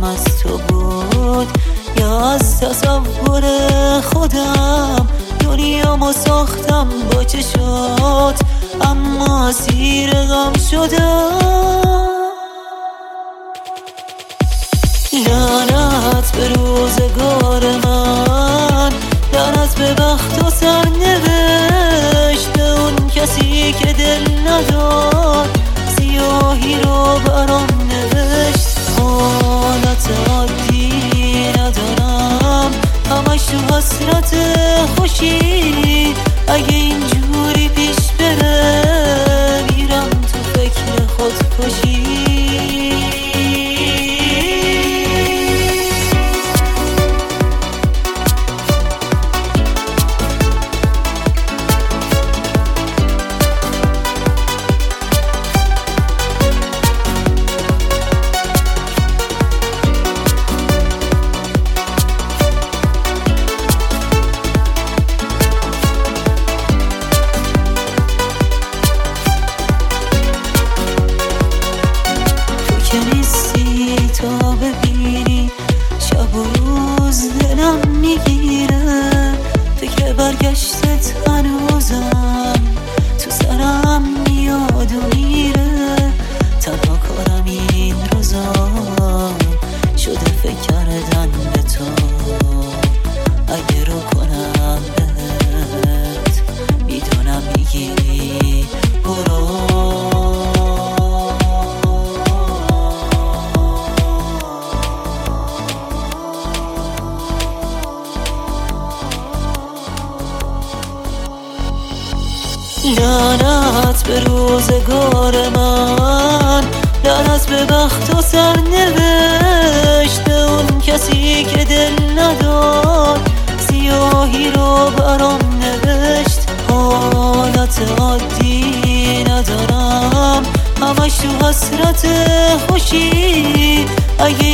دلم از تو بود یا از تصور خودم؟ دنیامو ساختم با چشات اما اسیر غم شدم. لعنت به روزگار من، لعنت به بخت و سرنوشت اون کسی که دل نداد سیاهی رو برام نوشت. حالت عادی ندارم، همش تو حسرت خوشی. اگه اینجوری پیش بره میرم تو فکر خودکشی. که نیستی تا ببینی شب و روز دلم میگیره. فکر برگشتت هنوزم تو سرم میاد و میره. تنها کارم این روزا شده فکر کردن به تو. اگه رو کنم بهت میدونم میگی برو. لعنت به روزگار من، لعنت به بخت و سرنوشت اون کسی که دل نداد سیاهی رو برام نوشت. حالت عادی ندارم، همش تو حسرت خوشی. اگه